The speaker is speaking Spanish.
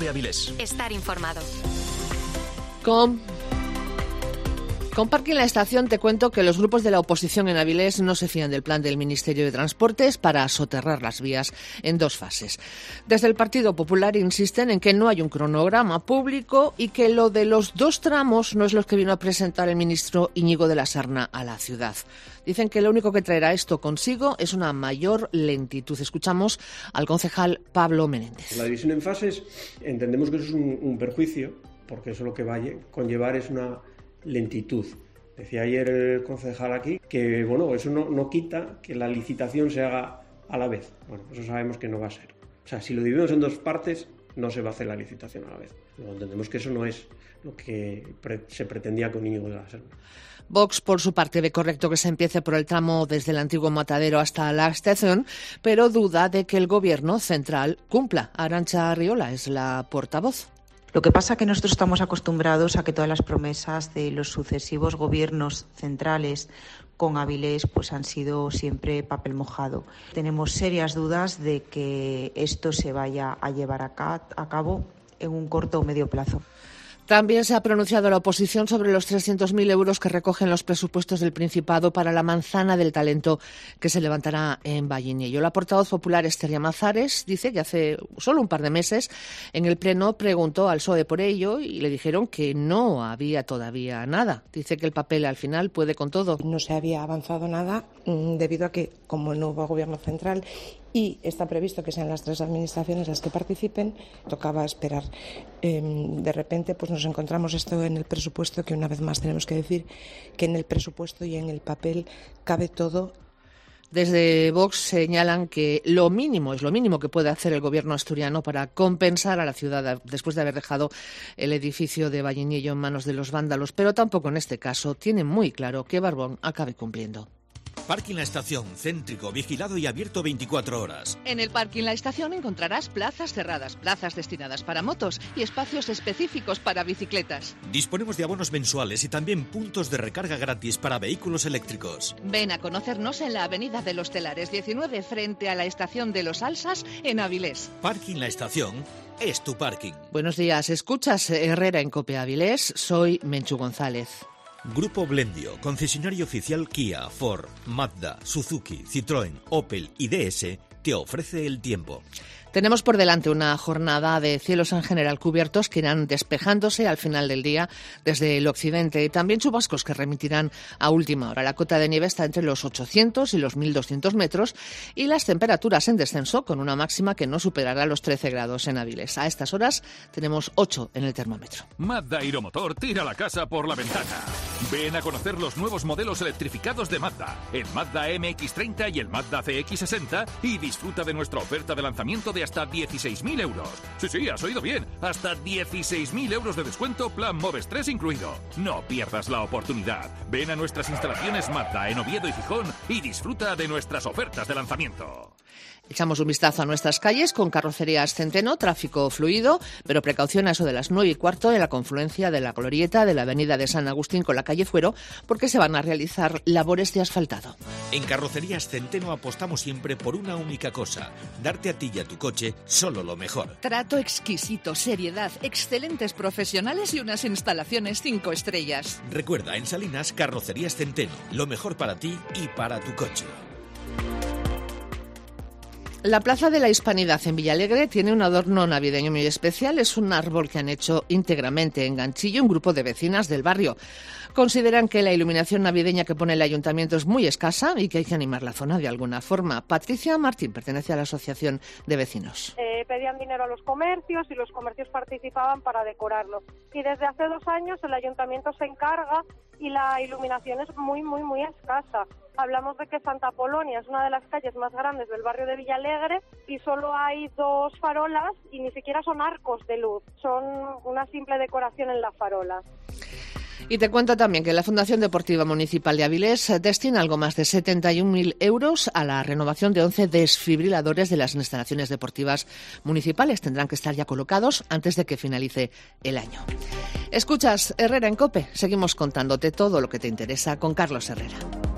COPE Avilés. Estar informado. Con Parking La Estación te cuento que los grupos de la oposición en Avilés no se fían del plan del Ministerio de Transportes para soterrar las vías en 2 fases. Desde el Partido Popular insisten en que no hay un cronograma público y que lo de los 2 tramos no es lo que vino a presentar el ministro Íñigo de la Serna a la ciudad. Dicen que lo único que traerá esto consigo es una mayor lentitud. Escuchamos al concejal Pablo Menéndez. La división en fases entendemos que eso es un perjuicio, porque eso lo que va a conllevar es una lentitud. Decía ayer el concejal aquí que eso no quita que la licitación se haga a la vez. Bueno, eso sabemos que no va a ser. O sea, si lo dividimos en 2 partes, no se va a hacer la licitación a la vez. Luego entendemos que eso no es lo que se pretendía con Íñigo de la Serna. Vox, por su parte, ve correcto que se empiece por el tramo desde el antiguo Matadero hasta la estación, pero duda de que el Gobierno central cumpla. Arantxa Arriola es la portavoz. Lo que pasa es que nosotros estamos acostumbrados a que todas las promesas de los sucesivos gobiernos centrales con Avilés han sido siempre papel mojado. Tenemos serias dudas de que esto se vaya a llevar a cabo en un corto o medio plazo. También se ha pronunciado la oposición sobre los 300.000 euros que recogen los presupuestos del Principado para la manzana del talento que se levantará en Vallinello. La portavoz popular Esther Llamazares dice que hace solo un par de meses en el Pleno preguntó al PSOE por ello y le dijeron que no había todavía nada. Dice que el papel al final puede con todo. No se había avanzado nada debido a que, como no hubo gobierno central y está previsto que sean las 3 administraciones las que participen, tocaba esperar. De repente nos encontramos esto en el presupuesto, que una vez más tenemos que decir que en el presupuesto y en el papel cabe todo. Desde Vox señalan que lo mínimo que puede hacer el Gobierno asturiano para compensar a la ciudad después de haber dejado el edificio de Vallinello en manos de los vándalos, pero tampoco en este caso tiene muy claro que Barbón acabe cumpliendo. Parking La Estación, céntrico, vigilado y abierto 24 horas. En el Parking La Estación encontrarás plazas cerradas, plazas destinadas para motos y espacios específicos para bicicletas. Disponemos de abonos mensuales y también puntos de recarga gratis para vehículos eléctricos. Ven a conocernos en la Avenida de los Telares 19 frente a la Estación de los Alsas en Avilés. Parking La Estación es tu parking. Buenos días, escuchas Herrera en COPE Avilés, soy Menchu González. Grupo Blendio, concesionario oficial Kia, Ford, Mazda, Suzuki, Citroën, Opel y DS, te ofrece el tiempo. Tenemos por delante una jornada de cielos en general cubiertos que irán despejándose al final del día desde el occidente y también chubascos que remitirán a última hora. La cota de nieve está entre los 800 y los 1.200 metros y las temperaturas en descenso con una máxima que no superará los 13 grados en Avilés. A estas horas tenemos 8 en el termómetro. Mazda Aeromotor tira la casa por la ventana. Ven a conocer los nuevos modelos electrificados de Mazda, el Mazda MX-30 y el Mazda CX-60 y disfruta de nuestra oferta de lanzamiento de hasta 16.000 euros. Sí, has oído bien. Hasta 16.000 euros de descuento, plan Moves 3 incluido. No pierdas la oportunidad. Ven a nuestras instalaciones Mazda en Oviedo y Gijón y disfruta de nuestras ofertas de lanzamiento. Echamos un vistazo a nuestras calles con carrocerías Centeno, tráfico fluido, pero precaución a eso de las 9:15 en la confluencia de la glorieta de la avenida de San Agustín con la calle Fuero, porque se van a realizar labores de asfaltado. En Carrocerías Centeno apostamos siempre por una única cosa: darte a ti y a tu coche solo lo mejor. Trato exquisito, seriedad, excelentes profesionales y unas instalaciones 5 estrellas. Recuerda, en Salinas, Carrocerías Centeno, lo mejor para ti y para tu coche. La Plaza de la Hispanidad en Villalegre tiene un adorno navideño muy especial. Es un árbol que han hecho íntegramente en ganchillo un grupo de vecinas del barrio. Consideran que la iluminación navideña que pone el ayuntamiento es muy escasa y que hay que animar la zona de alguna forma. Patricia Martín pertenece a la Asociación de Vecinos. Pedían dinero a los comercios y los comercios participaban para decorarlo. Y desde hace 2 años el ayuntamiento se encarga y la iluminación es muy escasa. Hablamos de que Santa Polonia es una de las calles más grandes del barrio de Villalegre y solo hay 2 farolas y ni siquiera son arcos de luz, son una simple decoración en la farola. Y te cuento también que la Fundación Deportiva Municipal de Avilés destina algo más de 71.000 euros a la renovación de 11 desfibriladores de las instalaciones deportivas municipales. Tendrán que estar ya colocados antes de que finalice el año. Escuchas Herrera en COPE. Seguimos contándote todo lo que te interesa con Carlos Herrera.